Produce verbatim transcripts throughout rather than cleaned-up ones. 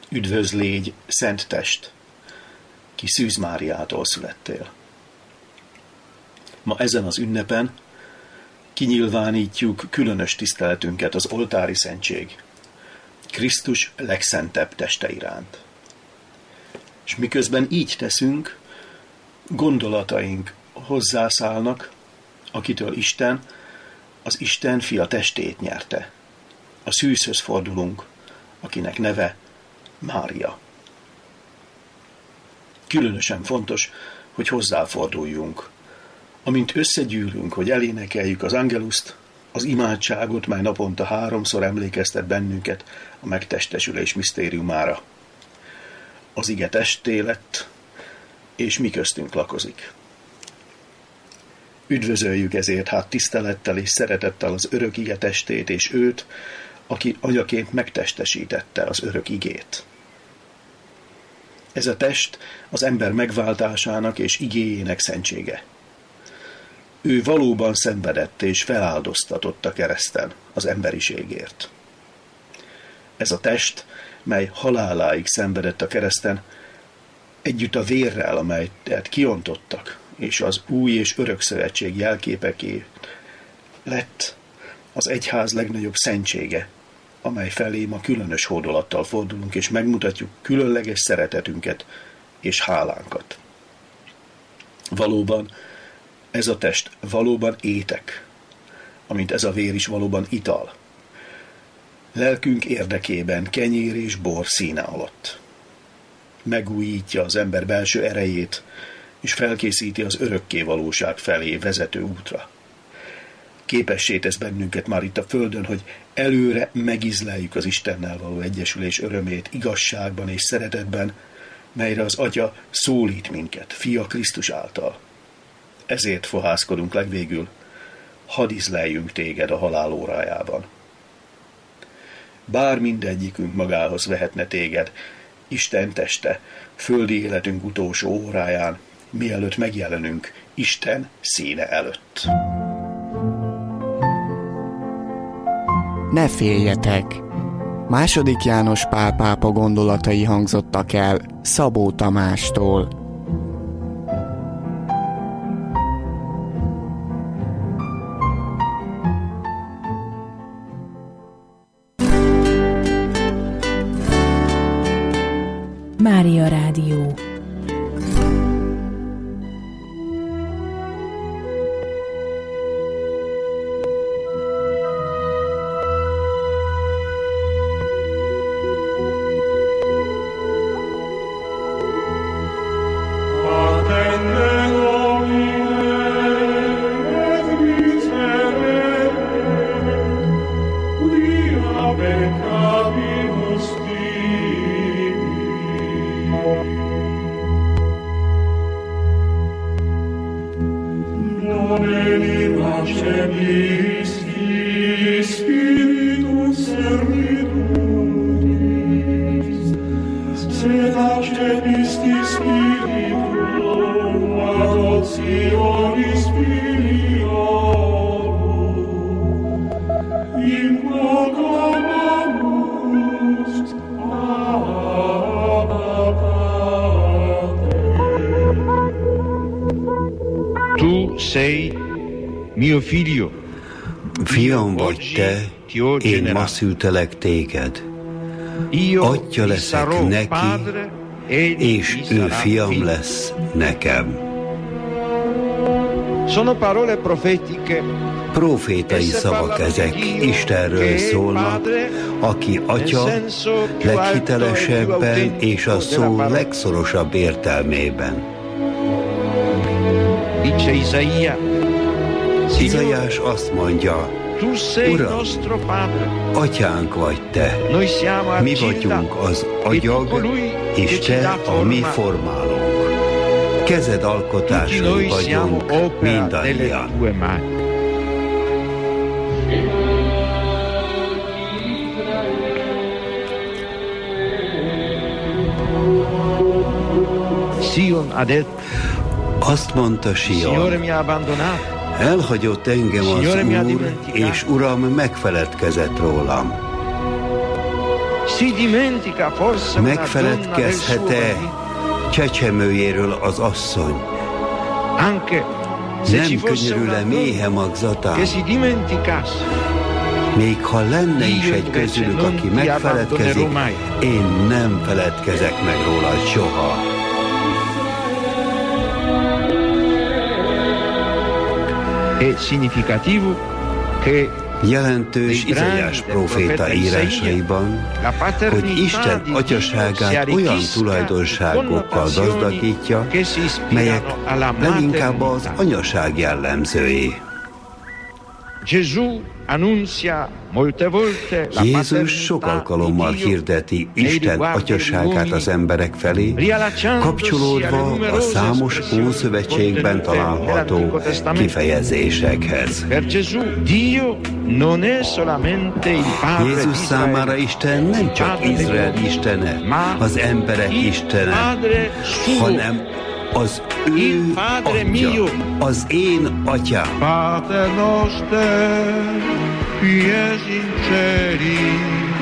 Üdvözl légy, szent test, ki Szűz Máriától születtél. Ma ezen az ünnepen kinyilvánítjuk különös tiszteletünket az oltári szentség, Krisztus legszentebb teste iránt. És miközben így teszünk, gondolataink hozzászállnak, akitől Isten az Isten fia testét nyerte. A szűzhöz fordulunk, akinek neve Mária. Különösen fontos, hogy hozzáforduljunk. Amint összegyűlünk, hogy elénekeljük az angeluszt, az imádságot, mely naponta háromszor emlékeztet bennünket a megtestesülés misztériumára. Az ige testé lett, és mi köztünk lakozik. Üdvözöljük ezért hát tisztelettel és szeretettel az örök ige testét és őt, aki agyaként megtestesítette az örök igét. Ez a test az ember megváltásának és igéjének szentsége. Ő valóban szenvedett és feláldoztatott a kereszten az emberiségért. Ez a test, mely haláláig szenvedett a kereszten, együtt a vérrel, amelyet kiontottak, és az új és örök szövetség jelképeké lett az egyház legnagyobb szentsége, amely felé ma különös hódolattal fordulunk, és megmutatjuk különleges szeretetünket és hálánkat. Valóban ez a test valóban étek, amint ez a vér is valóban ital. Lelkünk érdekében kenyér és bor színe alatt. Megújítja az ember belső erejét, és felkészíti az örökké valóság felé vezető útra. Képessé tesz bennünket már itt a földön, hogy előre megízleljük az Istennel való egyesülés örömét igazságban és szeretetben, melyre az Atya szólít minket, Fia Krisztus által. Ezért fohászkodunk legvégül, hadd ízleljünk téged a halál órájában. Bár mindegyikünk magához vehetne téged, Isten teste, földi életünk utolsó óráján, mielőtt megjelenünk Isten színe előtt. Ne féljetek! Második János Pál pápa gondolatai hangzottak el Szabó Tamástól. Mária Rádió. Fiam vagy te, én ma szültelek téged. Atya leszek neki, és ő fiam lesz nekem. Profétai szavak ezek, Istenről szólnak, aki Atya leghitelesebben és a szó legszorosabb értelmében. Izaiás azt mondja, Uram, Atyánk vagy te, mi vagyunk az agyag, és te a mi formálónk. Kezed alkotásai vagyunk mindannyian. Azt mondta Sion, elhagyott engem az Úr, és Uram megfeledkezett rólam. Megfeledkezhet-e csecsemőjéről az asszony? Nem könyörül-e méhe magzatán? Még ha lenne is egy közülük, aki megfeledkezik, én nem feledkezek meg róla soha. Jelentős Izaiás próféta írásaiban, hogy Isten atyaságát olyan tulajdonságokkal gazdagítja, melyek leginkább az anyaság jellemzői. Jézus sok alkalommal hirdeti Isten atyaságát az emberek felé, kapcsolódva a számos Ószövetségben található kifejezésekhez. Jézus számára Isten nem csak Izrael istene, az emberek istene, hanem az ő atya, az én atyám. Pater noster, qui es in celi,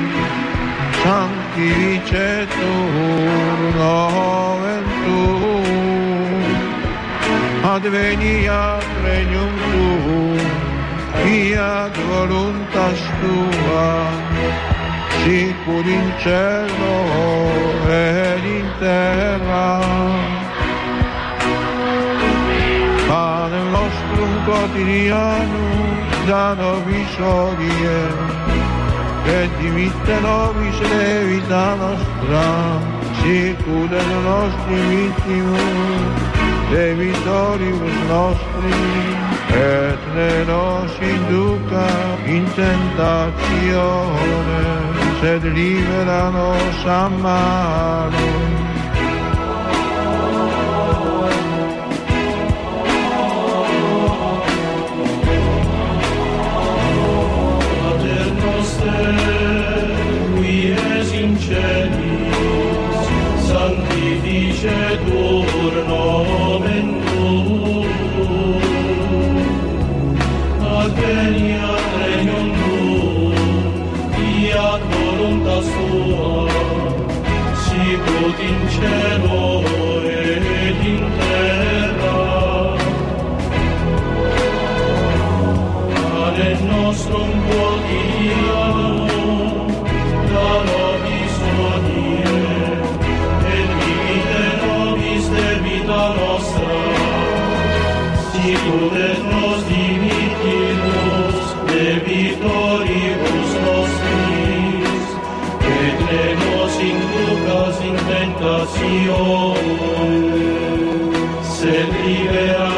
sanctificetur nomen tuum, adveniat regnum tuum, fiat voluntas tua, sicur in cielo et in terra. Panem nostrum quotidianum da nobis hodie, et dimitte nobis levita nostra, sicur et nostri vittimus, debitoribus nostri, et ne nos induca in tentatione, sed libera nos a malo. Sanctificetur nomen tuum, adveniat regnum tuum, fiat voluntas tua, sicut in cielo et in terra. Panem nostrum quotidianum da nobis hodie, debita nostra, sicut et nos dimittimus debitoribus nostris, et ne nos inducas in tentatione, sed libera